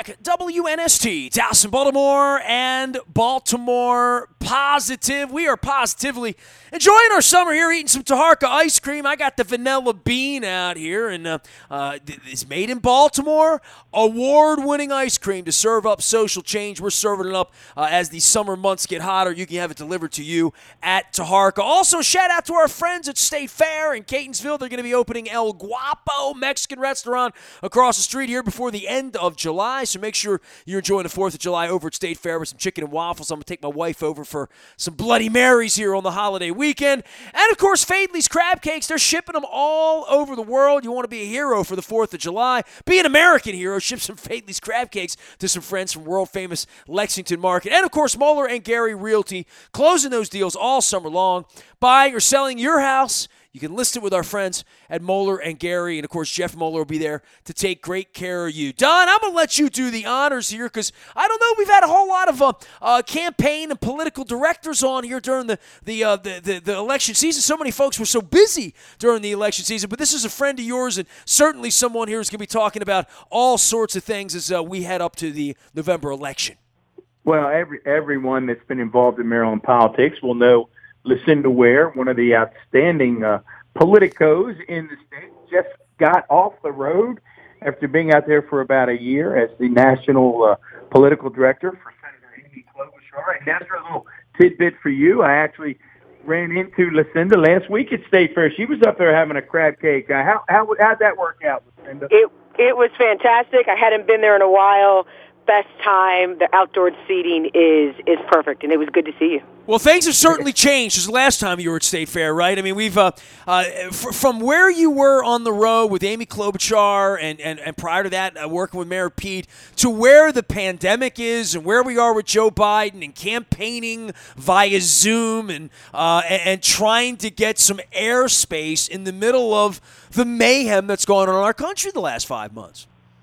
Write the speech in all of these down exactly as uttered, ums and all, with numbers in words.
Talk, W N S T, Dallas and Baltimore, and Baltimore Positive. We are positively enjoying our summer here, eating some Taharka ice cream. I got the vanilla bean out here, and uh, uh, it's made in Baltimore. Award-winning ice cream to serve up social change. We're serving it up uh, as the summer months get hotter. You can have it delivered to you at Taharka. Also, shout out to our friends at State Fair in Catonsville. They're going to be opening El Guapo Mexican restaurant across the street here before the end of July. So make sure you're enjoying the fourth of July over at State Fair with some chicken and waffles. I'm going to take my wife over for some Bloody Marys here on the holiday weekend. And, of course, Fadley's Crab Cakes. They're shipping them all over the world. You want to be a hero for the fourth of July. Be an American hero. Ship some Fadley's Crab Cakes to some friends from world-famous Lexington Market. And, of course, Moeller and Gary Realty closing those deals all summer long. Buying or selling your house, you can list it with our friends at Moeller and Gary. And, of course, Jeff Moeller will be there to take great care of you. Don, I'm going to let you do the honors here because I don't know, we've had a whole lot of uh, uh, campaign and political directors on here during the the, uh, the, the the election season. So many folks were so busy during the election season. But this is a friend of yours and certainly someone here who's going to be talking about all sorts of things as uh, we head up to the November election. Well, every everyone that's been involved in Maryland politics will know Lucinda Ware, one of the outstanding uh, politicos in the state, just got off the road after being out there for about a year as the national uh, political director for Senator Amy Klobuchar. And that's a little tidbit for you. I actually ran into Lucinda last week at State Fair. She was up there having a crab cake. Uh, how how how'd that work out, Lucinda? It it was fantastic. I hadn't been there in a while. Best time. The outdoor seating is is perfect, and it was good to see you. Well, things have certainly changed since the last time you were at State Fair, right? I mean, we've uh, uh, f- from where you were on the road with Amy Klobuchar and, and, and prior to that, uh, working with Mayor Pete, to where the pandemic is and where we are with Joe Biden and campaigning via Zoom and, uh, and, and trying to get some airspace in the middle of the mayhem that's going on in our country the last five months.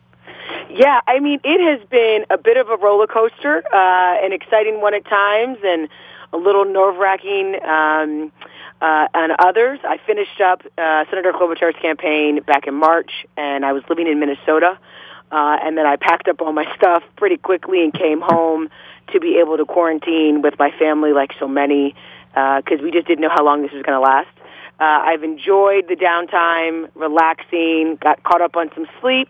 Yeah, I mean, it has been a bit of a roller coaster, uh, an exciting one at times, and a little nerve-wracking um, uh, on others. I finished up uh, Senator Klobuchar's campaign back in March, and I was living in Minnesota, uh, and then I packed up all my stuff pretty quickly and came home to be able to quarantine with my family like so many, because uh, we just didn't know how long this was going to last. Uh, I've enjoyed the downtime, relaxing, got caught up on some sleep,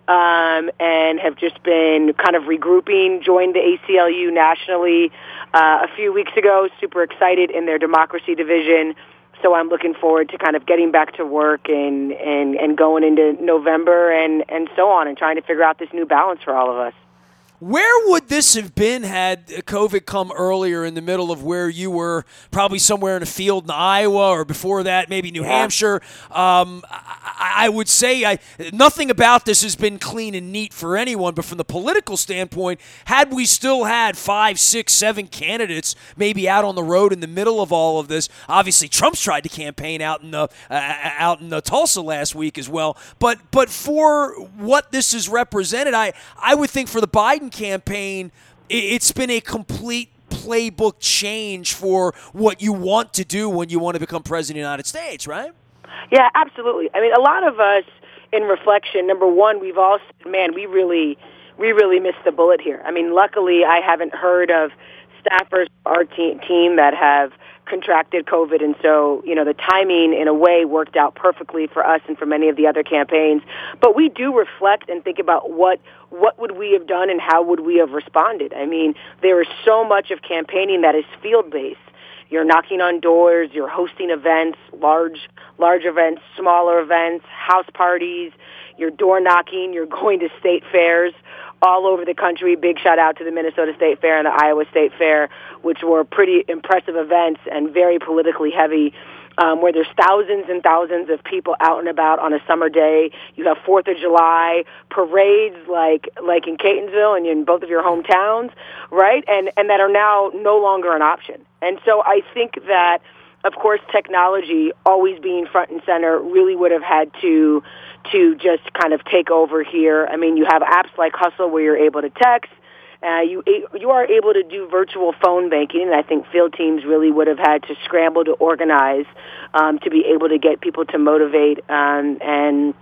um, and have just been kind of regrouping, joined the A C L U nationally uh, a few weeks ago, super excited in their democracy division. So I'm looking forward to kind of getting back to work and, and, and going into November and, and so on and trying to figure out this new balance for all of us. Where would this have been had COVID come earlier in the middle of where you were, probably somewhere in a field in Iowa or before that, maybe New yeah. Hampshire? Um, I, I would say I, nothing about this has been clean and neat for anyone, but from the political standpoint, had we still had five, six, seven candidates maybe out on the road in the middle of all of this, obviously Trump's tried to campaign out in the, uh, out in the Tulsa last week as well, but but for what this has represented, I, I would think for the Biden campaign, it's been a complete playbook change for what you want to do when you want to become president of the United States, right? Yeah, absolutely. I mean, a lot of us, in reflection, number one, we've all said, man, we really, we really missed the bullet here. I mean, luckily, I haven't heard of staffers, our te- team that have contracted COVID, and so, you know, the timing in a way worked out perfectly for us and for many of the other campaigns. But we do reflect and think about what what would we have done and how would we have responded. I mean, there is so much of campaigning that is field-based. You're knocking on doors, you're hosting events, large large events, smaller events, house parties, you're door knocking, you're going to state fairs all over the country. Big shout out to the Minnesota State Fair and the Iowa State Fair, which were pretty impressive events and very politically heavy, um, where there's thousands and thousands of people out and about on a summer day. You have Fourth of July parades like like in Catonsville and in both of your hometowns, right? And and that are now no longer an option. And so I think that, of course, technology always being front and center really would have had to to just kind of take over here. I mean, you have apps like Hustle where you're able to text. Uh, you you are able to do virtual phone banking, and I think field teams really would have had to scramble to organize um, to be able to get people to motivate um, and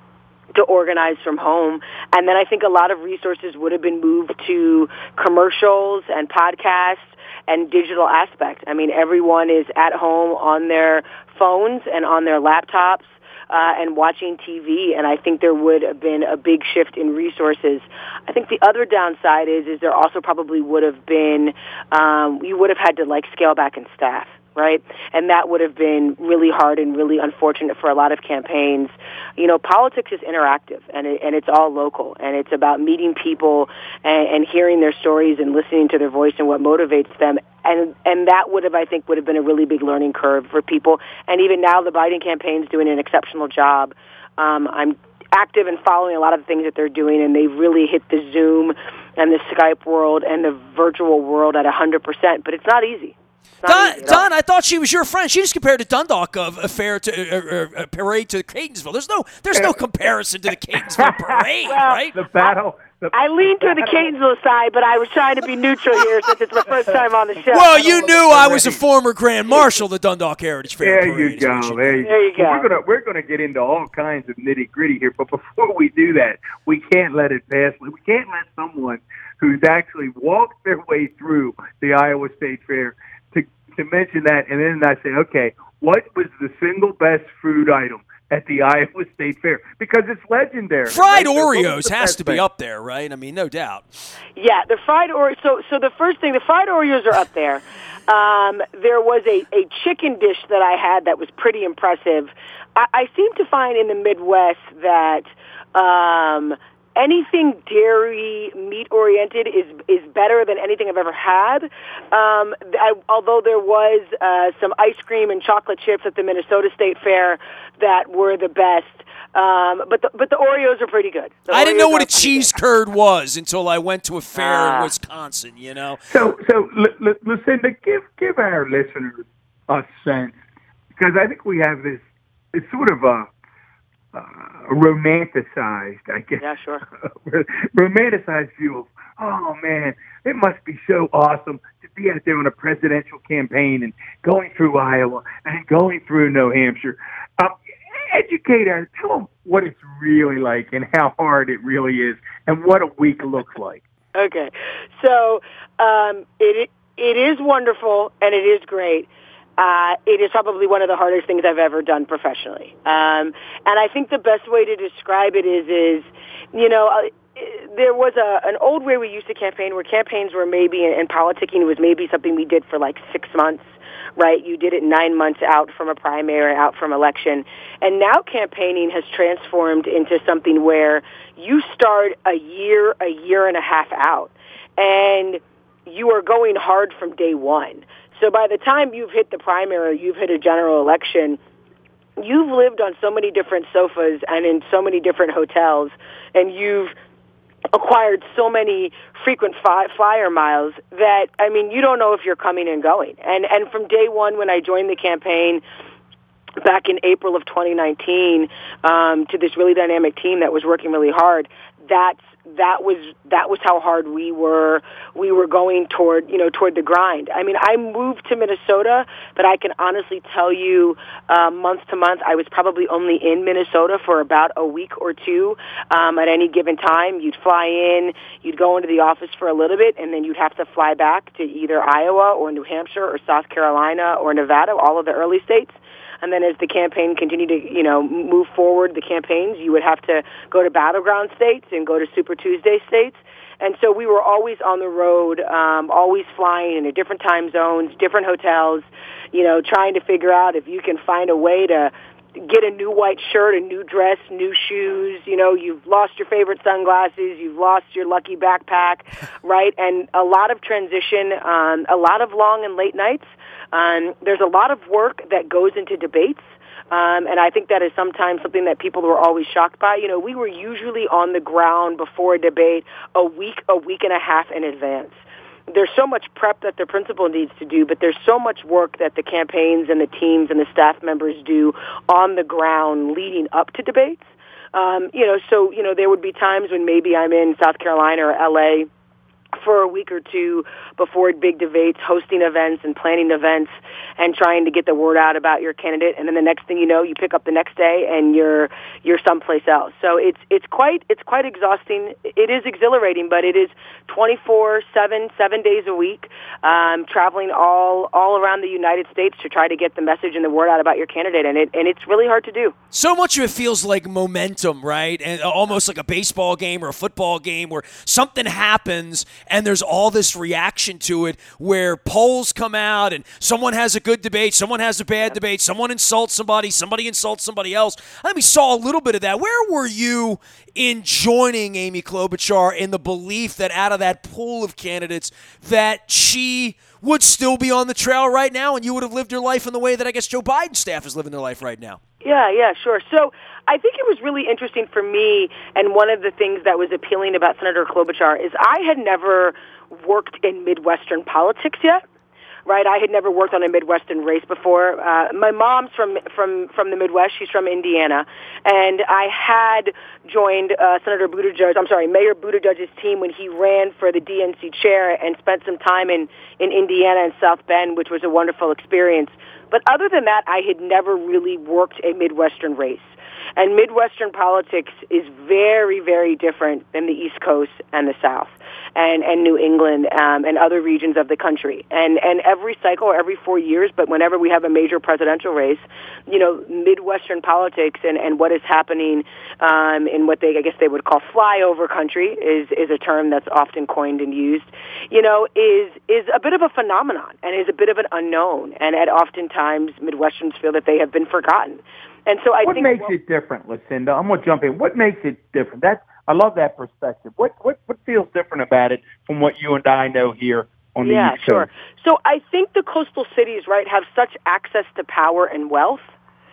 to organize from home. And then I think a lot of resources would have been moved to commercials and podcasts and digital aspect. I mean, everyone is at home on their phones and on their laptops uh, and watching T V, and I think there would have been a big shift in resources. I think the other downside is, is there also probably would have been, um, you would have had to, like, scale back in staff. Right? And that would have been really hard and really unfortunate for a lot of campaigns. You know, politics is interactive, and it, and it's all local, and it's about meeting people and, and hearing their stories and listening to their voice and what motivates them. And and that would have, I think, would have been a really big learning curve for people. And even now, the Biden campaign's doing an exceptional job. Um, I'm active and following a lot of the things that they're doing, and they've really hit the Zoom and the Skype world and the virtual world at one hundred percent. But it's not easy. Don, Don, I thought she was your friend. She just compared the Dundalk of affair to uh, uh, parade to Catonsville. There's no, there's no comparison to the Catonsville parade, well, right? The battle. The, I leaned to the Catonsville side, but I was trying to be neutral here since it's my first time on the show. Well, you knew I was a former Grand Marshal of the Dundalk Heritage Fair. There Parade, you go. you there, you, there you go. We're gonna we're gonna get into all kinds of nitty gritty here, but before we do that, we can't let it pass. We can't let someone who's actually walked their way through the Iowa State Fair to to mention that, and then I say, okay, what was the single best food item at the Iowa State Fair? Because it's legendary. Fried right? Oreos so has to be thing? up there, right? I mean, no doubt. Yeah, the fried Oreos. So, so the first thing, the fried Oreos are up there. Um, there was a, a chicken dish that I had that was pretty impressive. I, I seem to find in the Midwest that um, anything dairy, meat-oriented is is better than anything I've ever had. Um, I, although there was uh, some ice cream and chocolate chips at the Minnesota State Fair that were the best. Um, but the, but the Oreos are pretty good. The I didn't know Oreos what a are pretty cheese good. curd was until I went to a fair Ah. in Wisconsin, you know. So, so L- L- Lucinda, give give our listeners a sense, because I think we have this it's sort of a uh, romanticized, I guess. Yeah, sure. romanticized view of, oh man, it must be so awesome to be out there on a presidential campaign and going through Iowa and going through New Hampshire. Um, educate us, tell them what it's really like and how hard it really is and what a week looks like. Okay, so um, it it is wonderful and it is great. Uh, it is probably one of the hardest things I've ever done professionally, um, and I think the best way to describe it is is you know. Uh, There was a an old way we used to campaign where campaigns were maybe, and politicking was maybe something we did for like six months, right? You did it nine months out from a primary, out from election. And now campaigning has transformed into something where you start a year, a year and a half out, and you are going hard from day one. So by the time you've hit the primary, you've hit a general election, you've lived on so many different sofas and in so many different hotels, and you've acquired so many frequent fi- flyer miles that, I mean, you don't know if you're coming and going. And and from day one when I joined the campaign back in April of twenty nineteen um, to this really dynamic team that was working really hard, that's that was that was how hard we were we were going toward you know toward the grind. I mean, I moved to Minnesota, but I can honestly tell you, uh, month to month, I was probably only in Minnesota for about a week or two um, at any given time. You'd fly in, you'd go into the office for a little bit, and then you'd have to fly back to either Iowa or New Hampshire or South Carolina or Nevada, all of the early states. And then as the campaign continued to, you know, move forward, the campaigns, you would have to go to battleground states and go to Super Tuesday states. And so we were always on the road, um, always flying into different time zones, different hotels, you know, trying to figure out if you can find a way to get a new white shirt, a new dress, new shoes. You know, you've lost your favorite sunglasses, you've lost your lucky backpack, right? And a lot of transition, um, a lot of long and late nights. Um, there's a lot of work that goes into debates, um, and I think that is sometimes something that people were always shocked by. You know, we were usually on the ground before a debate a week, a week and a half in advance. There's so much prep that the principal needs to do, but there's so much work that the campaigns and the teams and the staff members do on the ground leading up to debates. Um, you know, so, you know, there would be times when maybe I'm in South Carolina or L A for a week or two before big debates, hosting events and planning events and trying to get the word out about your candidate. And then the next thing you know, you pick up the next day and you're you're someplace else. So it's it's quite it's quite exhausting. It is exhilarating, but it is twenty-four seven, seven days a week, um, traveling all all around the United States to try to get the message and the word out about your candidate. And it and it's really hard to do. So much of it feels like momentum, right? And almost like a baseball game or a football game where something happens and there's all this reaction to it where polls come out and someone has a good debate, someone has a bad debate, someone insults somebody, somebody insults somebody else. I think we saw a little bit of that. Where were you in joining Amy Klobuchar in the belief that out of that pool of candidates that she would still be on the trail right now and you would have lived your life in the way that I guess Joe Biden's staff is living their life right now? Yeah, yeah, sure. So I think it was really interesting for me, and one of the things that was appealing about Senator Klobuchar is I had never worked in Midwestern politics yet. Right, I had never worked on a Midwestern race before. Uh, my mom's from from from the Midwest; she's from Indiana, and I had joined uh, Senator Buttigieg. I'm sorry, Mayor Buttigieg's team when he ran for the D N C chair, and spent some time in in Indiana and South Bend, which was a wonderful experience. But other than that, I had never really worked a Midwestern race. And Midwestern politics is very, very different than the East Coast and the South and, and New England um, and other regions of the country. And, and every cycle, every four years, but whenever we have a major presidential race, you know, Midwestern politics and, and what is happening um, in what they, I guess they would call flyover country is, is a term that's often coined and used, you know, is, is a bit of a phenomenon and is a bit of an unknown. And at oftentimes Midwesterns feel that they have been forgotten. And so I what think makes well, it different, Lucinda? I'm going to jump in. What makes it different? That I love that perspective. What what what feels different about it from what you and I know here on the yeah, East Coast? Sure. So I think the coastal cities, right, have such access to power and wealth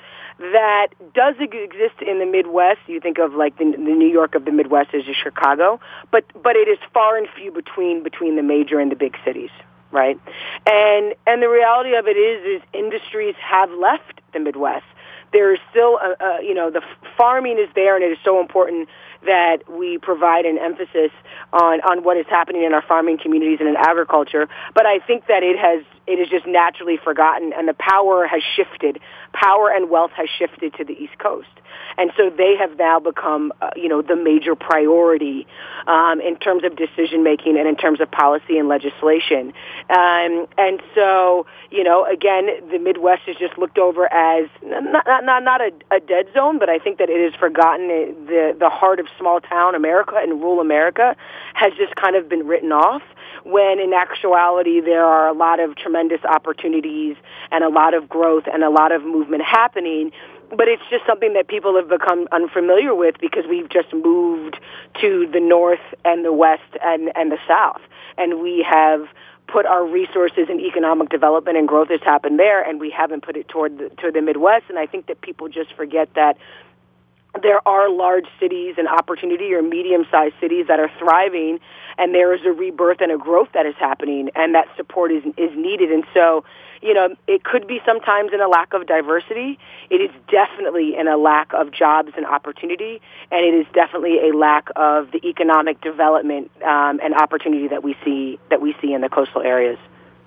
that does exist in the Midwest. You think of like the, the New York of the Midwest as just Chicago, but but it is far and few between between the major and the big cities. Right, and and the reality of it is, is industries have left the Midwest. There is still, a, a, you know, the farming is there, and it is so important that we provide an emphasis on, on what is happening in our farming communities and in agriculture. But I think that it has it is just naturally forgotten, and the power has shifted. Power and wealth has shifted to the East Coast. And so they have now become, uh, you know, the major priority um, in terms of decision-making and in terms of policy and legislation. Um, and so, you know, again, the Midwest is just looked over as not not, not, not a, a dead zone, but I think that it has forgotten it, the, the heart of small-town America and rural America has just kind of been written off, when in actuality there are a lot of tremendous opportunities and a lot of growth and a lot of movement happening. But it's just something that people have become unfamiliar with because we've just moved to the north and the west and, and the south. And we have put our resources in economic development and growth has happened there, and we haven't put it toward the, toward the Midwest. And I think that people just forget that there are large cities and opportunity or medium-sized cities that are thriving, and there is a rebirth and a growth that is happening, and that support is is needed. And so, you know, it could be sometimes in a lack of diversity. It is definitely in a lack of jobs and opportunity, and it is definitely a lack of the economic development um, and opportunity that we see that we see in the coastal areas.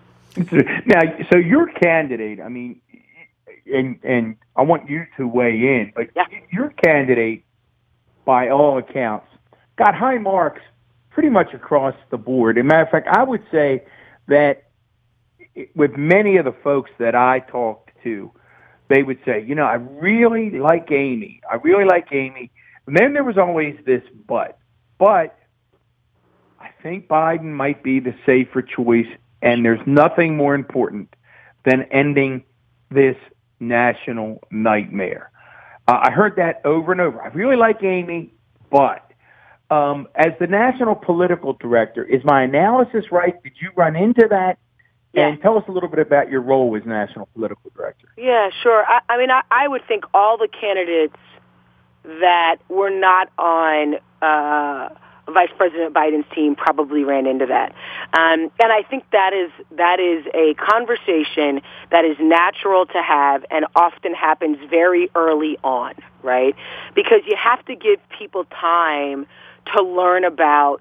Now, so your candidate, I mean, and and I want you to weigh in, but yeah. your candidate, by all accounts, got high marks pretty much across the board. As a matter of fact, I would say that with many of the folks that I talked to, they would say, you know, I really like Amy. I really like Amy. And then there was always this but. But I think Biden might be the safer choice, and there's nothing more important than ending this national nightmare. Uh, I heard that over and over. I really like Amy, but um, as the national political director, is my analysis right? Did you run into that? Yeah. And tell us a little bit about your role as national political director. Yeah, sure. I, I mean, I, I would think all the candidates that were not on uh, Vice President Biden's team probably ran into that. Um, and I think that is that is a conversation that is natural to have and often happens very early on, right? Because you have to give people time to learn about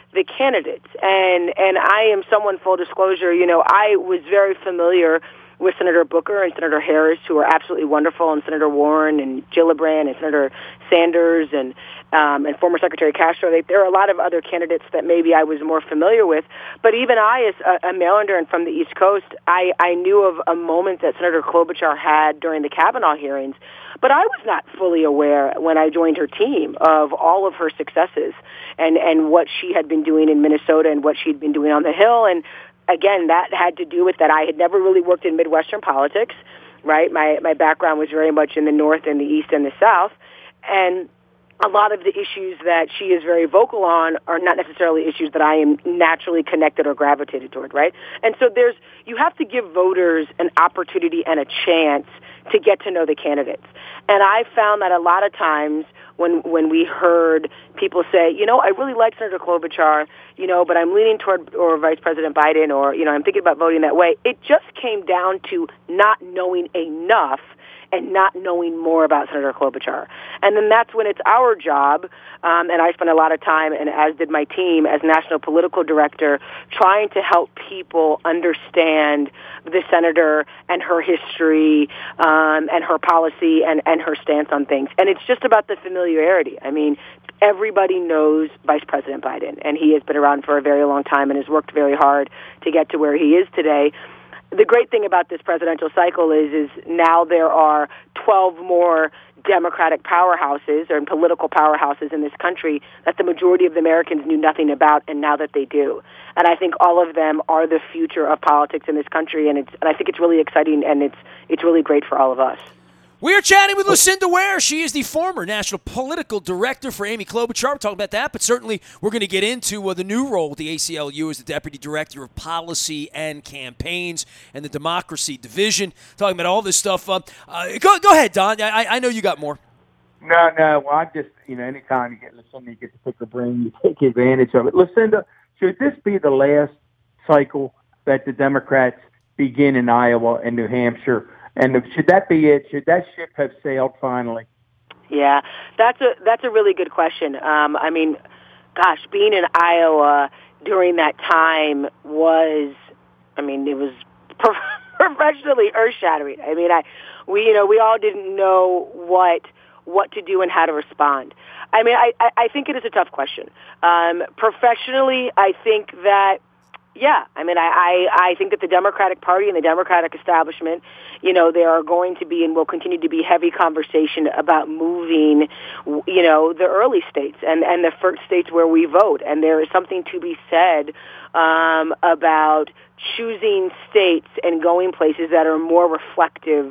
the candidates. And and I am someone, full disclosure, you know, I was very familiar with Senator Booker and Senator Harris, who are absolutely wonderful, and Senator Warren and Gillibrand and Senator Sanders and um, and former Secretary Castro. They, there are a lot of other candidates that maybe I was more familiar with. But even I, as a, a Marylander and from the East Coast, I, I knew of a moment that Senator Klobuchar had during the Kavanaugh hearings. But I was not fully aware when I joined her team of all of her successes and, and what she had been doing in Minnesota and what she'd been doing on the Hill. And again, that had to do with that I had never really worked in Midwestern politics, right? My my background was very much in the North and the East and the South. And a lot of the issues that she is very vocal on are not necessarily issues that I am naturally connected or gravitated toward, right? And so there's, you have to give voters an opportunity and a chance to get to know the candidates. And I found that a lot of times when when we heard people say, you know, I really like Senator Klobuchar, you know, but I'm leaning toward or Vice President Biden, or, you know, I'm thinking about voting that way, it just came down to not knowing enough and not knowing more about Senator Klobuchar. And then that's when it's our job, um, and I spent a lot of time, and as did my team as National Political Director, trying to help people understand the senator and her history um, and her policy and, and her stance on things. And it's just about the familiarity. I mean, everybody knows Vice President Biden, and he has been around for a very long time and has worked very hard to get to where he is today. The great thing about this presidential cycle is, is now there are twelve more Democratic powerhouses or political powerhouses in this country that the majority of the Americans knew nothing about, and now that they do. And I think all of them are the future of politics in this country, and it's and I think it's really exciting, and it's it's really great for all of us. We are chatting with Lucinda Ware. She is the former National Political Director for Amy Klobuchar. We're talking about that, but certainly we're going to get into uh, the new role with the A C L U as the Deputy Director of Policy and Campaigns and the Democracy Division. Talking about all this stuff. Uh, uh, go, go ahead, Don. I, I know you got more. No, no. Well, I just, you know, anytime you get Lucinda, you get to pick her brain, you take advantage of it. Lucinda, should this be the last cycle that the Democrats begin in Iowa and New Hampshire? And should that be it? Should that ship have sailed finally? Yeah, that's a that's a really good question. Um, I mean, gosh, being in Iowa during that time was, I mean, it was professionally earth-shattering. I mean, I we you know we all didn't know what what to do and how to respond. I mean, I I think it is a tough question. Um, professionally, I think that. Yeah, I mean, I, I, I think that the Democratic Party and the Democratic establishment, you know, there are going to be and will continue to be heavy conversation about moving, you know, the early states and, and the first states where we vote. And there is something to be said um, about choosing states and going places that are more reflective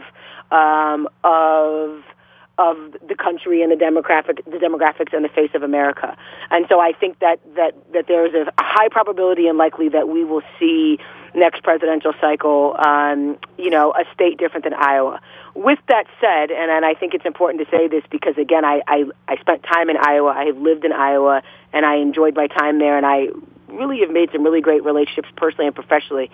um, of of the country and the demographic, the demographics and the face of America. And so I think that, that, that there is a high probability and likely that we will see next presidential cycle, um, you know, a state different than Iowa. With that said, and, and I think it's important to say this because, again, I, I, I spent time in Iowa, I have lived in Iowa, and I enjoyed my time there, and I really have made some really great relationships personally and professionally.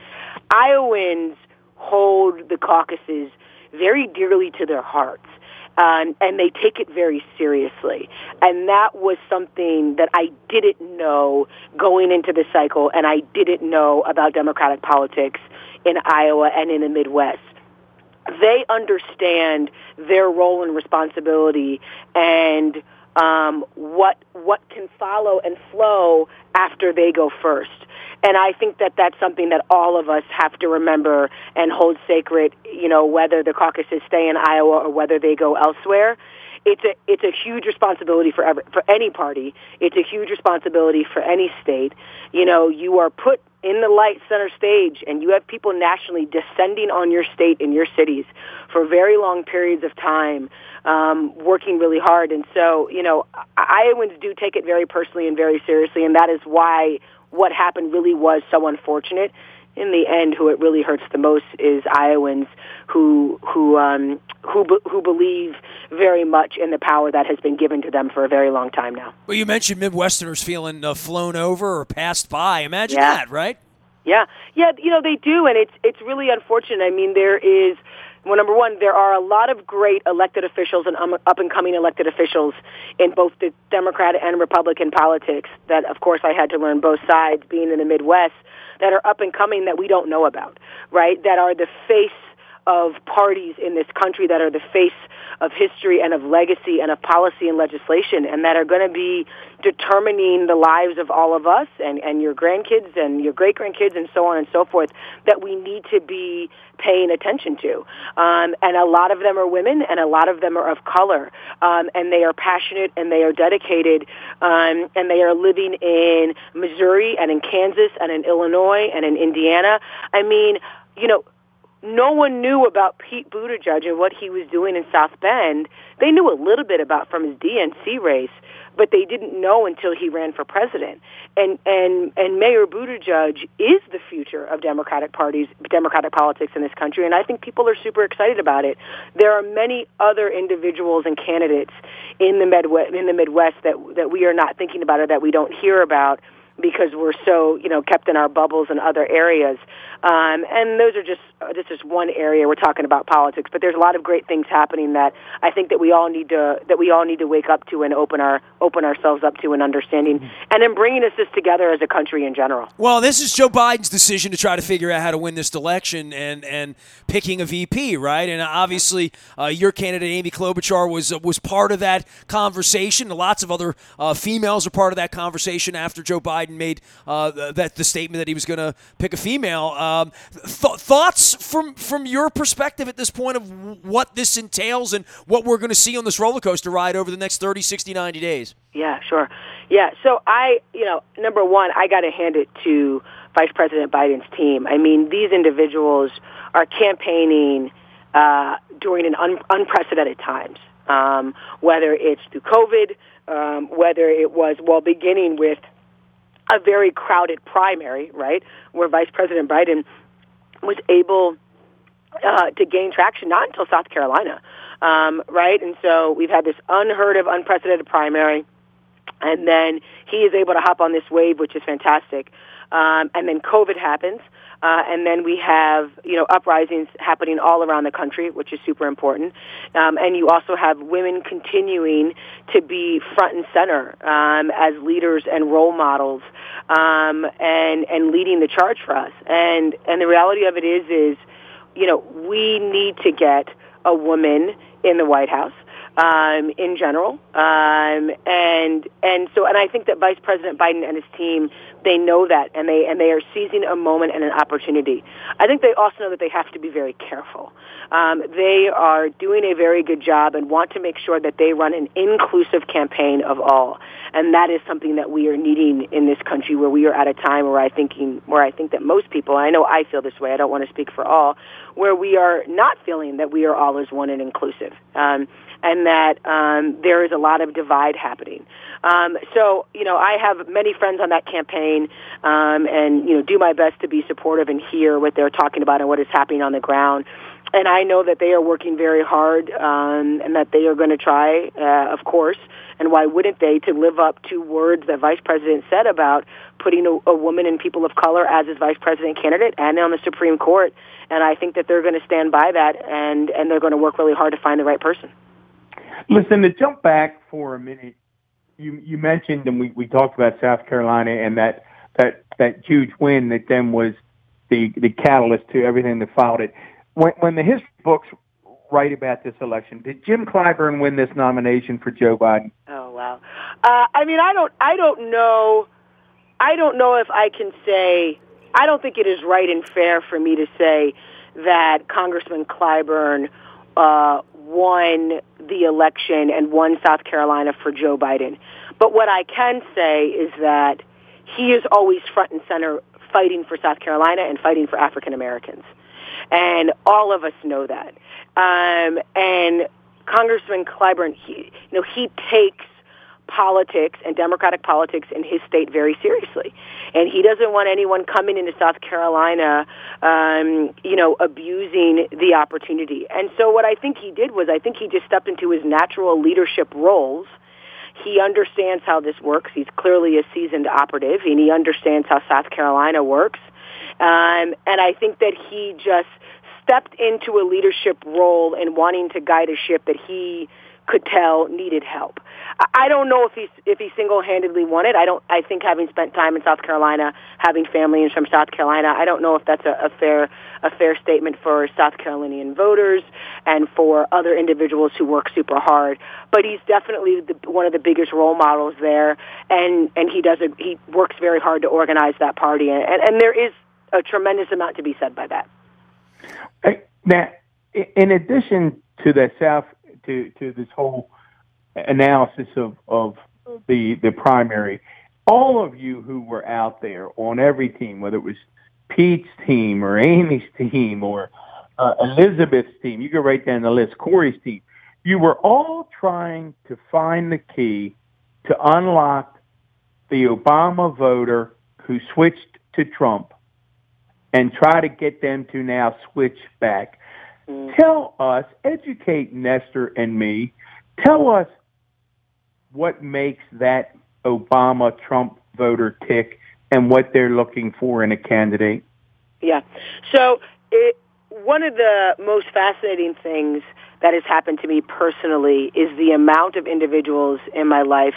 Iowans hold the caucuses very dearly to their hearts. Um, and they take it very seriously. And that was something that I didn't know going into the cycle, and I didn't know about Democratic politics in Iowa and in the Midwest. They understand their role and responsibility and um, what what can follow and flow after they go first. And I think that that's something that all of us have to remember and hold sacred, you know, whether the caucuses stay in Iowa or whether they go elsewhere. It's a it's a huge responsibility for every, for any party. It's a huge responsibility for any state. You know, you are put in the light center stage, and you have people nationally descending on your state and your cities for very long periods of time, um, working really hard. And so, you know, Iowans do take it very personally and very seriously, and that is why what happened really was so unfortunate. In the end, who it really hurts the most is Iowans who who um, who who believe very much in the power that has been given to them for a very long time now. Well, you mentioned Midwesterners feeling uh, flown over or passed by. Imagine yeah. that, right? Yeah, yeah, you know they do, and it's it's really unfortunate. I mean, there is Well, number one, there are a lot of great elected officials and um, up-and-coming elected officials in both the Democrat and Republican politics that, of course, I had to learn both sides, being in the Midwest, that are up-and-coming that we don't know about, right, that are the face of parties in this country, that are the face of history and of legacy and of policy and legislation, and that are going to be determining the lives of all of us and, and your grandkids and your great-grandkids and so on and so forth, that we need to be paying attention to. Um, and a lot of them are women, and a lot of them are of color, um, and they are passionate and they are dedicated, um, and they are living in Missouri and in Kansas and in Illinois and in Indiana. I mean, you know, no one knew about Pete Buttigieg and what he was doing in South Bend. They knew a little bit about from his D N C race, but they didn't know until he ran for president. And and and Mayor Buttigieg is the future of Democratic parties, Democratic politics in this country, and I think people are super excited about it. There are many other individuals and candidates in the Midwest, in the Midwest that that we are not thinking about or that we don't hear about, because we're so, you know, kept in our bubbles in other areas. Um, and those are just, uh, this is one area we're talking about politics, but there's a lot of great things happening that I think that we all need to, that we all need to wake up to and open our, open ourselves up to and understanding, and then bringing us this together as a country in general. Well, this is Joe Biden's decision to try to figure out how to win this election and, and picking a V P, right? And obviously, uh, your candidate, Amy Klobuchar, was, uh, was part of that conversation. Lots of other uh, females are part of that conversation after Joe Biden made uh, that the statement that he was going to pick a female. Um, th- thoughts from from your perspective at this point of what this entails and what we're going to see on this roller coaster ride over the next thirty, sixty, ninety days? Yeah, sure. Yeah, so I, you know, number one, I got to hand it to Vice President Biden's team. I mean, these individuals are campaigning uh, during an un- unprecedented times, um, whether it's through COVID, um, whether it was, well, beginning with a very crowded primary, right, where Vice President Biden was able uh, to gain traction, not until South Carolina, um, right? And so we've had this unheard of, unprecedented primary, and then he is able to hop on this wave, which is fantastic. Um, and then COVID happens, uh, and then we have, you know, uprisings happening all around the country, which is super important. Um, and you also have women continuing to be front and center um, as leaders and role models, um, and and leading the charge for us. And and the reality of it is, is, you know, we need to get a woman in the White House. Um, in general, um, and and so and I think that Vice President Biden and his team, they know that, and they and they are seizing a moment and an opportunity. I think they also know that they have to be very careful. Um, they are doing a very good job and want to make sure that they run an inclusive campaign of all, and that is something that we are needing in this country, where we are at a time where I thinking where I think that most people, and I know I feel this way, I don't want to speak for all, where we are not feeling that we are all as one and inclusive. Um, and that um, there is a lot of divide happening. Um, so, you know, I have many friends on that campaign, um, and, you know, do my best to be supportive and hear what they're talking about and what is happening on the ground. And I know that they are working very hard, um, and that they are going to try, uh, of course, and why wouldn't they, to live up to words that Vice President said about putting a, a woman and people of color as his Vice President candidate and on the Supreme Court. And I think that they're going to stand by that, and, and they're going to work really hard to find the right person. Listen, to jump back for a minute, you you mentioned, and we, we talked about South Carolina and that, that, that huge win that then was the, the catalyst to everything that followed it. When, when the history books write about this election, did Jim Clyburn win this nomination for Joe Biden? Oh, wow. Uh, I mean, I don't, I don't know. I don't know if I can say, I don't think it is right and fair for me to say that Congressman Clyburn uh, won the election and won South Carolina for Joe Biden. But what I can say is that he is always front and center fighting for South Carolina and fighting for African Americans. And all of us know that. Um, and Congressman Clyburn, he, you know, he takes politics and Democratic politics in his state very seriously. And he doesn't want anyone coming into South Carolina, um, you know, abusing the opportunity. And so what I think he did was I think he just stepped into his natural leadership roles. He understands how this works. He's clearly a seasoned operative, and he understands how South Carolina works. Um, and I think that he just stepped into a leadership role in wanting to guide a ship that he could tell needed help. I don't know if he if he single-handedly won it. I don't. I think having spent time in South Carolina, having family from South Carolina, I don't know if that's a, a fair a fair statement for South Carolinian voters and for other individuals who work super hard. But he's definitely the, one of the biggest role models there, and and he does a, he works very hard to organize that party, and and there is a tremendous amount to be said by that. Now, in addition to the South. To, to this whole analysis of, of the the primary, all of you who were out there on every team, whether it was Pete's team or Amy's team or uh, Elizabeth's team, you go right down the list, Corey's team, you were all trying to find the key to unlock the Obama voter who switched to Trump and try to get them to now switch back. Tell us, educate Nestor and me, tell us what makes that Obama-Trump voter tick and what they're looking for in a candidate. Yeah. So it, one of the most fascinating things that has happened to me personally is the amount of individuals in my life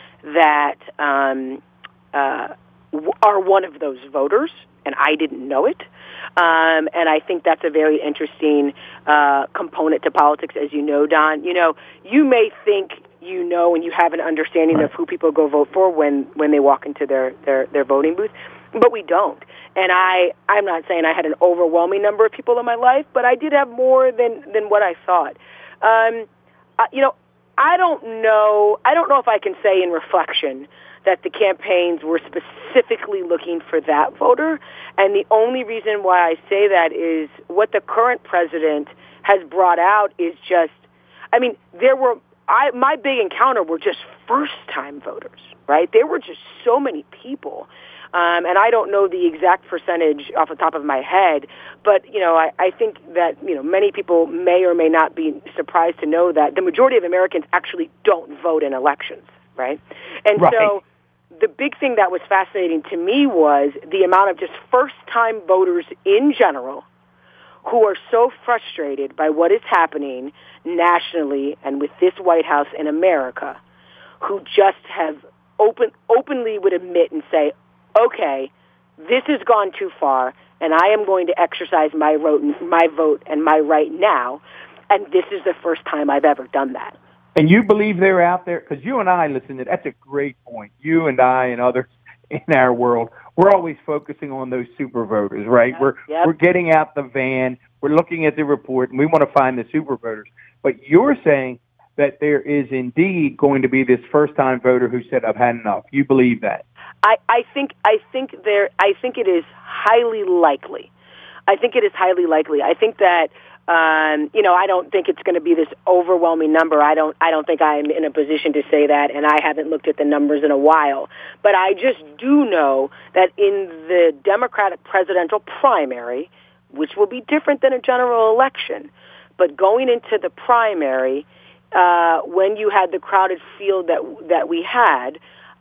that um, uh, are one of those voters, and I didn't know it. Um, and I think that's a very interesting uh, component to politics, as you know, Don. You know, you may think you know and you have an understanding right. of who people go vote for when, when they walk into their, their, their voting booth, but we don't. And I, I'm not saying I had an overwhelming number of people in my life, but I did have more than, than what I thought. Um, uh, you know, I don't know. I don't know if I can say in reflection that the campaigns were specifically looking for that voter. And the only reason why I say that is what the current president has brought out is just, I mean, there were, I, my big encounter were just first-time voters, right? There were just so many people. Um, and I don't know the exact percentage off the top of my head, but, you know, I, I think that, you know, many people may or may not be surprised to know that the majority of Americans actually don't vote in elections, right? And right. so the big thing that was fascinating to me was the amount of just first-time voters in general who are so frustrated by what is happening nationally and with this White House in America, who just have open, openly would admit and say, okay, this has gone too far, and I am going to exercise my vote, my vote and my right now, and this is the first time I've ever done that. And you believe they're out there? Because you and I, listen, that's a great point. You and I and others in our world, we're always focusing on those super voters, right? Yep, we're yep. we're getting out the van, we're looking at the report, and we want to find the super voters. But you're saying that there is indeed going to be this first-time voter who said, I've had enough. You believe that? I, I think I think there I think it is highly likely. I think it is highly likely. I think that um, you know I don't think it's going to be this overwhelming number. I don't I don't think I am in a position to say that, and I haven't looked at the numbers in a while. But I just do know that in the Democratic presidential primary, which will be different than a general election, but going into the primary, uh, when you had the crowded field that that we had,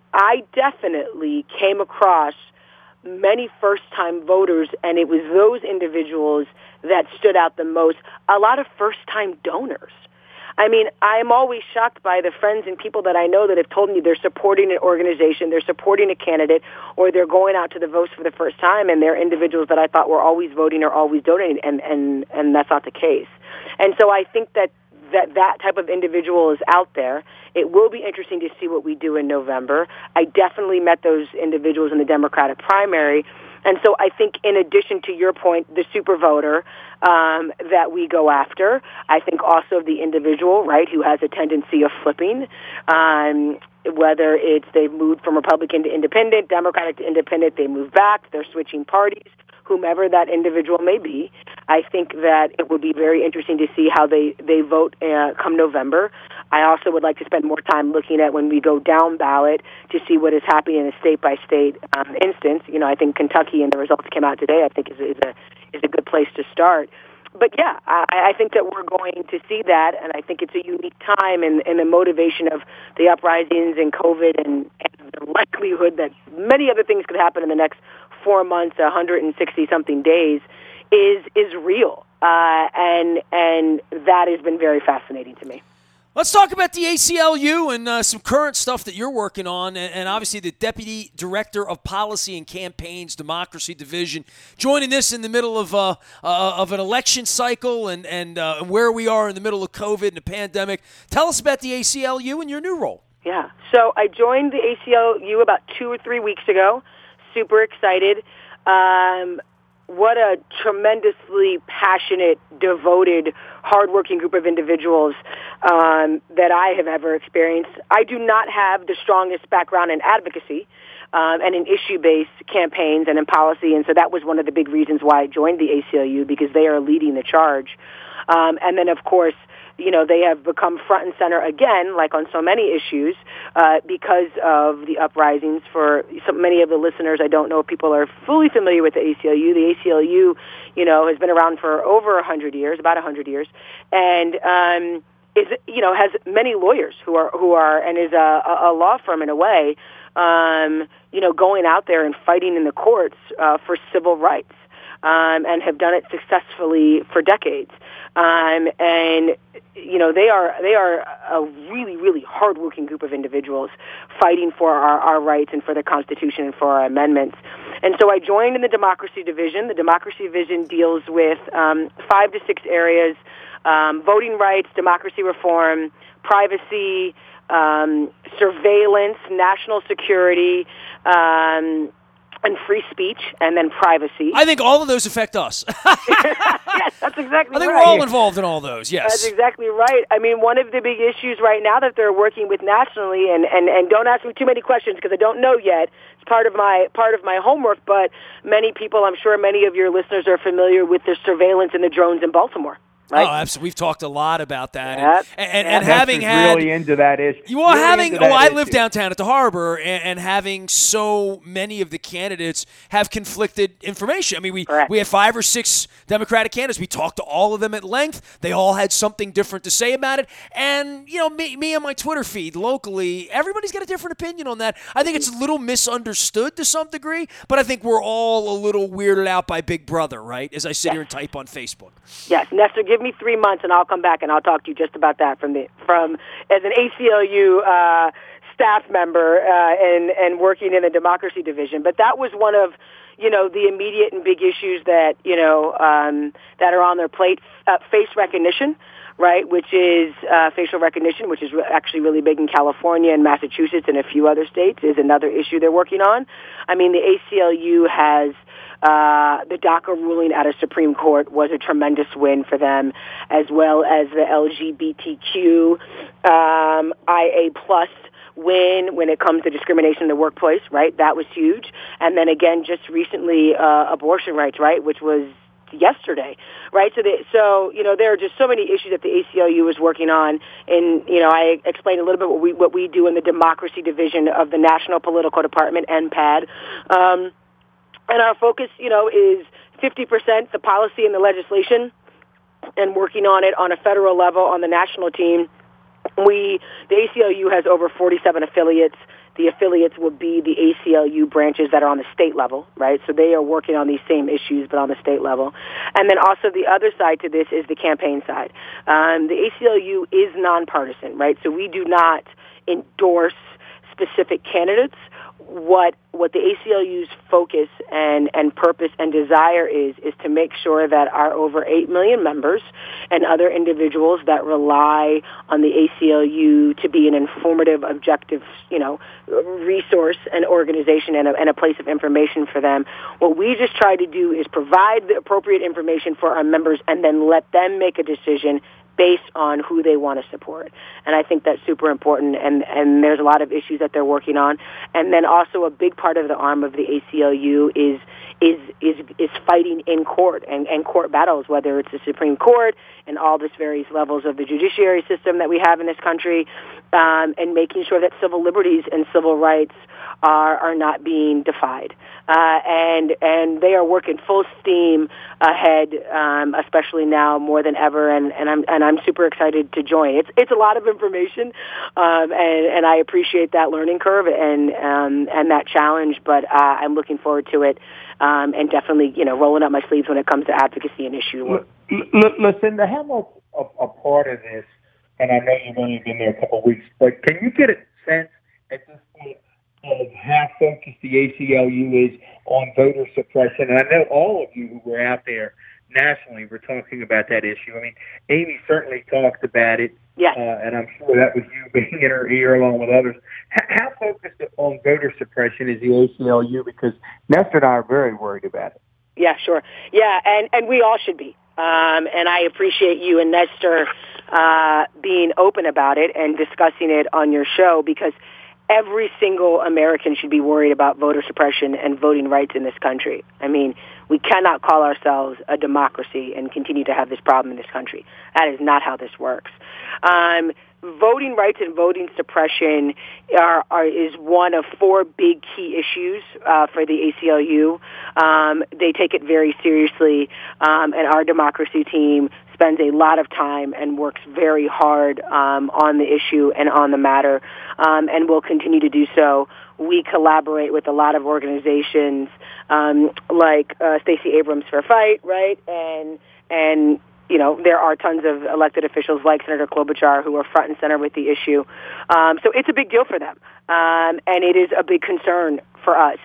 I definitely came across many first-time voters, and it was those individuals that stood out the most. A lot of first-time donors. I mean, I'm always shocked by the friends and people that I know that have told me they're supporting an organization, they're supporting a candidate, or they're going out to the votes for the first time, and they're individuals that I thought were always voting or always donating, and, and, and that's not the case. And so I think that that that type of individual is out there. It will be interesting to see what we do in November. I definitely met those individuals in the Democratic primary. And so I think in addition to your point, the super voter um, that we go after, I think also the individual, right, who has a tendency of flipping, um, whether it's they've moved from Republican to Independent, Democratic to Independent, they move back, they're switching parties, whomever that individual may be. I think that it would be very interesting to see how they, they vote uh, come November. I also would like to spend more time looking at when we go down ballot to see what is happening in a state-by-state um, instance. You know, I think Kentucky and the results came out today, I think is, is, a, is a good place to start. But, yeah, I, I think that we're going to see that, and I think it's a unique time in, in the motivation of the uprisings and COVID and, and the likelihood that many other things could happen in the next four months, one hundred sixty-something days, is is real. uh, and and that has been very fascinating to me. Let's talk about the A C L U and uh, some current stuff that you're working on, and, and obviously the Deputy Director of Policy and Campaigns, Democracy Division, joining this in the middle of uh, uh, of an election cycle and and uh, where we are in the middle of COVID and the pandemic. Tell us about the A C L U and your new role. Yeah, so I joined the A C L U about two or three weeks ago. Super excited. Um, what a tremendously passionate, devoted, hardworking group of individuals um, that I have ever experienced. I do not have the strongest background in advocacy um, and in issue-based campaigns and in policy, and so that was one of the big reasons why I joined the A C L U, because they are leading the charge. Um, and then, of course, you know, they have become front and center again, like on so many issues, uh, because of the uprisings. For so many of the listeners, I don't know if people are fully familiar with the A C L U. The A C L U, you know, has been around for over a hundred years, about a hundred years, and um, is you know has many lawyers who are who are and is a, a law firm in a way, um, you know, going out there and fighting in the courts uh, for civil rights, um, and have done it successfully for decades. Um, and you know they are they are a really really hardworking group of individuals fighting for our, our rights and for the Constitution and for our amendments. And so I joined in the Democracy Division. The Democracy Division deals with um, five to six areas: um, voting rights, democracy reform, privacy, um, surveillance, national security. Um, And free speech, and then privacy. I think all of those affect us. Yes, that's exactly right. I think right. we're all involved in all those, yes. That's exactly right. I mean, one of the big issues right now that they're working with nationally, and, and, and don't ask me too many questions because I don't know yet. It's part of my part of my homework, but many people, I'm sure many of your listeners are familiar with the surveillance and the drones in Baltimore. Right? Oh, absolutely. We've talked a lot about that. Yep. And, and, Yep. and having had... really into that issue. You are really having... into Oh, that I issue. live downtown at the harbor, and, and having so many of the candidates have conflicted information. I mean, we, we have five or six Democratic candidates. We talked to all of them at length. They all had something different to say about it. And, you know, me, me on my Twitter feed locally, everybody's got a different opinion on that. I think it's a little misunderstood to some degree, but I think we're all a little weirded out by Big Brother, right, as I sit yes. here and type on Facebook. Yes, Nestor, give me three months and I'll come back and I'll talk to you just about that from the from as an A C L U uh, staff member uh, and and working in the Democracy Division. But that was one of you know the immediate and big issues that you know um, that are on their plate. Uh, face recognition, right? Which is uh, facial recognition, which is re- actually really big in California and Massachusetts and a few other states, is another issue they're working on. I mean, the A C L U has. Uh, the DACA ruling out of Supreme Court was a tremendous win for them, as well as the L G B T Q um, I A plus win when it comes to discrimination in the workplace, right? That was huge. And then again, just recently, uh, abortion rights, right, which was yesterday, right? So, they, so you know, there are just so many issues that the A C L U is working on. And you know, I explained a little bit what we what we do in the Democracy Division of the National Political Department, N P A D. Um, And our focus, you know, is fifty percent the policy and the legislation and working on it on a federal level on the national team. We, the A C L U has over forty-seven affiliates. The affiliates will be the A C L U branches that are on the state level, right? So they are working on these same issues, but on the state level. And then also the other side to this is the campaign side. Um, the A C L U is nonpartisan, right? So we do not endorse specific candidates. What what the A C L U's focus and, and purpose and desire is, is to make sure that our over eight million members and other individuals that rely on the A C L U to be an informative, objective, you know, resource and organization and a, and a place of information for them. What we just try to do is provide the appropriate information for our members and then let them make a decision based on who they want to support. And I think that's super important, and, and there's a lot of issues that they're working on. And then also a big part of the arm of the A C L U is is is is fighting in court and, and court battles, whether it's the Supreme Court and all this various levels of the judiciary system that we have in this country, um, and making sure that civil liberties and civil rights are are not being defied. Uh, and and they are working full steam ahead, um, especially now more than ever. And, and I'm and I'm super excited to join. It's it's a lot of information, um, and and I appreciate that learning curve and um, and that challenge. But uh, I'm looking forward to it, um, and definitely you know rolling up my sleeves when it comes to advocacy and issue work. L- listen, to have a, a, a part of this, and I know you've only been there a couple of weeks, but can you get a sense at this point of how focused the A C L U is on voter suppression? And I know all of you who were out there nationally were talking about that issue. I mean, Amy certainly talked about it, yeah. uh, and I'm sure that was you being in her ear along with others. H- how focused on voter suppression is the A C L U? Because Nestor and I are very worried about it. Yeah, sure. Yeah, and, and we all should be. Um, and I appreciate you and Nestor uh, being open about it and discussing it on your show, because every single American should be worried about voter suppression and voting rights in this country. I mean, we cannot call ourselves a democracy and continue to have this problem in this country. That is not how this works. Um, voting rights and voting suppression are, are is one of four big key issues uh, for the A C L U. Um, they take it very seriously, um, and our democracy team spends a lot of time and works very hard um, on the issue and on the matter, um, and will continue to do so. We collaborate with a lot of organizations um, like uh, Stacey Abrams Fair Fight, right, and and you know, there are tons of elected officials like Senator Klobuchar who are front and center with the issue. Um, so it's a big deal for them, um, and it is a big concern for us.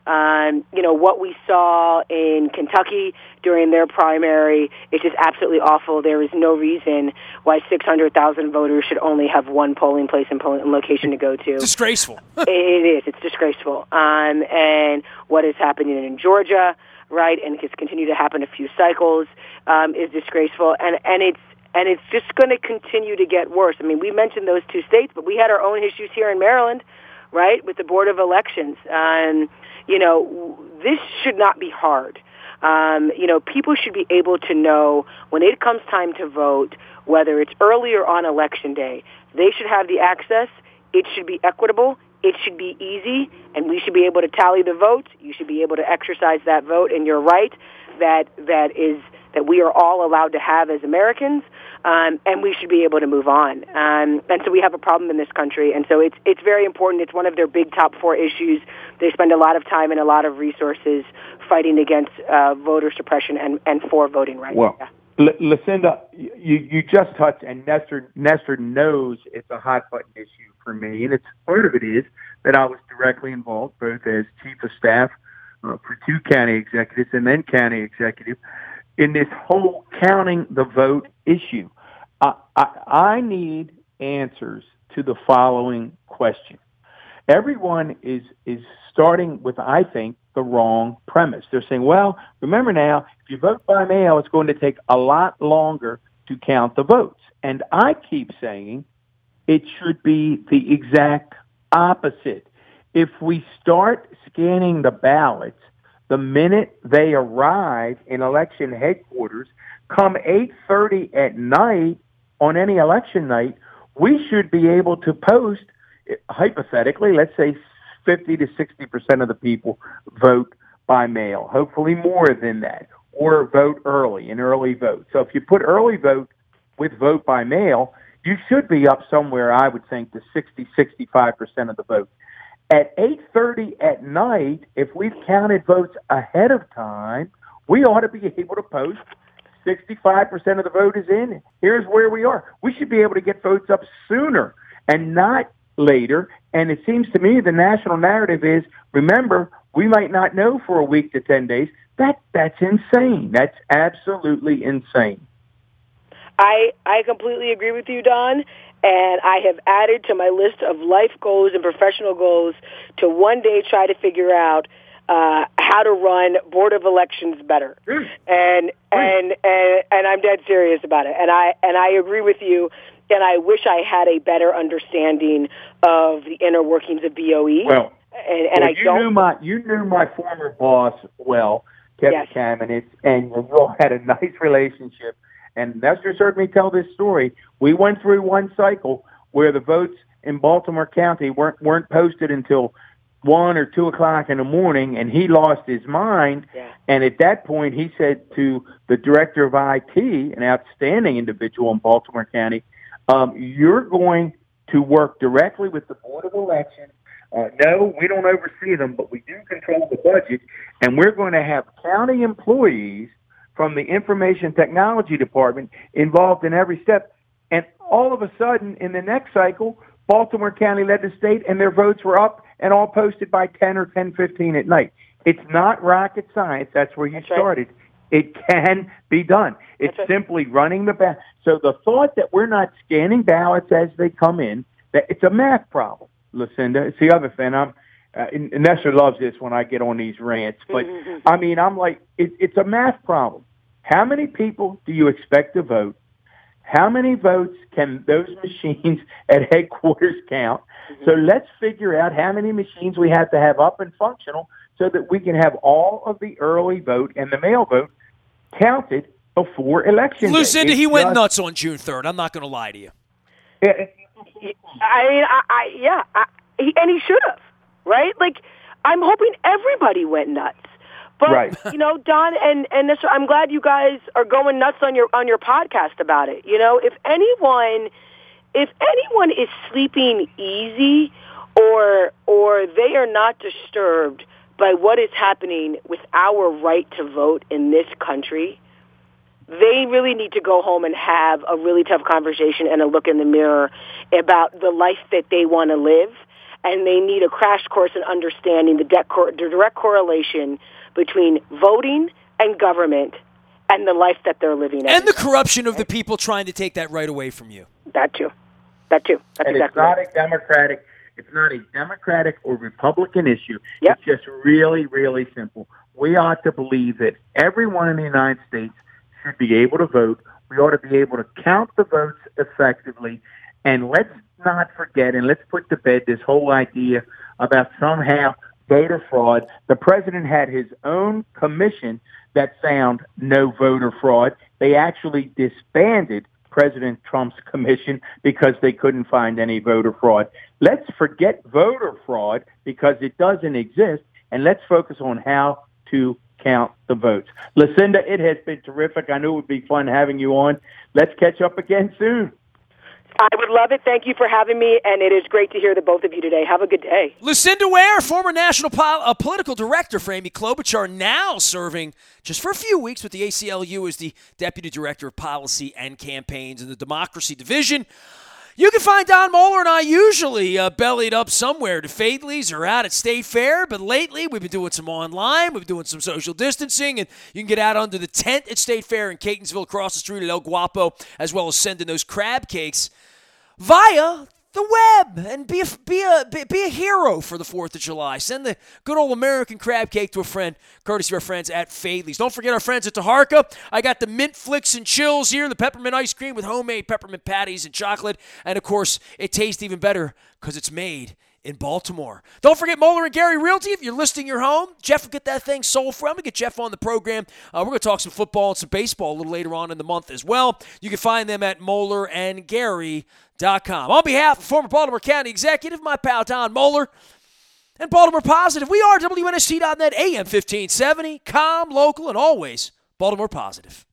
Um, you know, what we saw in Kentucky during their primary is just absolutely awful. There is no reason why six hundred thousand voters should only have one polling place and polling location to go to. Disgraceful. It is. It's disgraceful. Um, and what is happening in Georgia, right, and it's continued to happen a few cycles, um, is disgraceful. And, and it's and it's just going to continue to get worse. I mean, we mentioned those two states, but we had our own issues here in Maryland, right, with the Board of Elections. Um, you know, this should not be hard. Um, you know, people should be able to know when it comes time to vote, whether it's early or on Election Day, they should have the access. It should be equitable. It should be easy, and we should be able to tally the votes. You should be able to exercise that vote, and you're right that that is that we are all allowed to have as Americans, um, and we should be able to move on. Um, and so we have a problem in this country, and so it's it's very important. It's one of their big top four issues. They spend a lot of time and a lot of resources fighting against uh, voter suppression and, and for voting rights. Well, yeah. L- Lucinda, you, you just touched, and Nestor, Nestor knows it's a hot-button issue for me, and it's part of it is that I was directly involved, both as chief of staff uh, for two county executives and then county executive, in this whole counting the vote issue. I, I, I need answers to the following question. Everyone is is starting with, I think, the wrong premise. They're saying, well, remember now, if you vote by mail, it's going to take a lot longer to count the votes. And I keep saying it should be the exact opposite. If we start scanning the ballots the minute they arrive in election headquarters, come eight thirty at night on any election night, we should be able to post, hypothetically, let's say fifty to sixty percent of the people vote by mail, hopefully more than that, or vote early, an early vote. So if you put early vote with vote by mail, you should be up somewhere, I would think, to sixty, sixty-five percent of the vote. At eight thirty at night, if we've counted votes ahead of time, we ought to be able to post sixty-five percent of the vote is in. Here's where we are. We should be able to get votes up sooner and not later. And it seems to me the national narrative is, remember, we might not know for a week to ten days. That That's insane. That's absolutely insane. I, I completely agree with you, Don, and I have added to my list of life goals and professional goals to one day try to figure out uh, how to run Board of Elections better. Mm. And, and and and I'm dead serious about it. And I and I agree with you, and I wish I had a better understanding of the inner workings of B O E. Well, and, and well I you don't knew my you knew my former boss well, Kevin yes. Kamenetz, and you all had a nice relationship. And Nestor heard me tell this story. We went through one cycle where the votes in Baltimore County weren't weren't posted until one or two o'clock in the morning, and he lost his mind. Yeah. And at that point, he said to the director of I T, an outstanding individual in Baltimore County, um, "You're going to work directly with the Board of Elections. Uh, no, we don't oversee them, but we do control the budget, and we're going to have county employees from the information technology department involved in every step. And all of a sudden, in the next cycle, Baltimore County led the state, and their votes were up and all posted by ten or ten fifteen at night. It's not rocket science. That's where you That's started. Right. It can be done. It's right. simply running the ballot. So the thought that we're not scanning ballots as they come in, that it's a math problem, Lucinda. It's the other thing. I'm, uh, Nestor loves this when I get on these rants. But, mm-hmm. I mean, I'm like, it, it's a math problem. How many people do you expect to vote? How many votes can those machines at headquarters count? Mm-hmm. So let's figure out how many machines we have to have up and functional so that we can have all of the early vote and the mail vote counted before election day. Lucinda, It's he went just, nuts on June third. I'm not going to lie to you. It, I mean, I, I yeah, I, he, and he should have, right? Like, I'm hoping everybody went nuts. But Right. you know, Don and and Nestor, I'm glad you guys are going nuts on your on your podcast about it. You know, if anyone if anyone is sleeping easy or or they are not disturbed by what is happening with our right to vote in this country, they really need to go home and have a really tough conversation and a look in the mirror about the life that they want to live, and they need a crash course in understanding the, de- cor- the direct correlation between voting and government and the life that they're living. And the corruption of the people trying to take that right away from you. That too. That too. That's and exactly it's not right. a Democratic, it's not a Democratic or Republican issue. Yep. It's just really, really simple. We ought to believe that everyone in the United States should be able to vote. We ought to be able to count the votes effectively. And let's not forget, and let's put to bed this whole idea about somehow voter fraud. The president had his own commission that found no voter fraud. They actually disbanded President Trump's commission because they couldn't find any voter fraud. Let's forget voter fraud because it doesn't exist, and let's focus on how to count the votes. Lucinda, it has been terrific. I knew it would be fun having you on. Let's catch up again soon. I would love it. Thank you for having me, and it is great to hear the both of you today. Have a good day. Lucinda Ware, former national pol- uh, political director for Amy Klobuchar, now serving just for a few weeks with the A C L U as the Deputy Director of Policy and Campaigns in the Democracy Division. You can find Don Moeller and I usually uh, bellied up somewhere to Fadley's or out at State Fair, but lately we've been doing some online, we've been doing some social distancing, and you can get out under the tent at State Fair in Catonsville across the street at El Guapo, as well as sending those crab cakes via the web, and be a, be a, be a hero for the fourth of July. Send the good old American crab cake to a friend, courtesy of our friends at Fadley's. Don't forget our friends at Taharka. I got the mint flicks and chills here, the peppermint ice cream with homemade peppermint patties and chocolate. And, of course, it tastes even better because it's made in Baltimore. Don't forget Moeller and Gary Realty. If you're listing your home, Jeff will get that thing sold for. I'm going to get Jeff on the program. Uh, we're going to talk some football and some baseball a little later on in the month as well. You can find them at Moeller and Gary dot com. On behalf of former Baltimore County Executive, my pal Don Moeller, and Baltimore Positive, we are W N S T dot net, A M fifteen seventy, calm, local, and always Baltimore Positive.